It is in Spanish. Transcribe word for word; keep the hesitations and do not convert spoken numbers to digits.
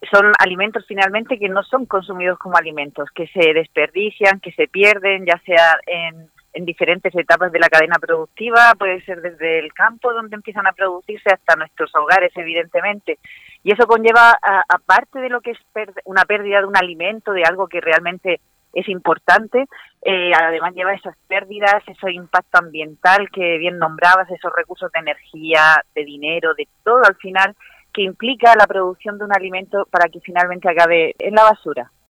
son alimentos finalmente que no son consumidos como alimentos, que se desperdician, que se pierden, ya sea en, en diferentes etapas de la cadena productiva, puede ser desde el campo donde empiezan a producirse hasta nuestros hogares, evidentemente. Y eso conlleva, aparte de lo que es per- una pérdida de un alimento, de algo que realmente es importante, eh, además lleva esas pérdidas, ese impacto ambiental que bien nombrabas, esos recursos de energía, de dinero, de todo al final, que implica la producción de un alimento para que finalmente acabe en la basura.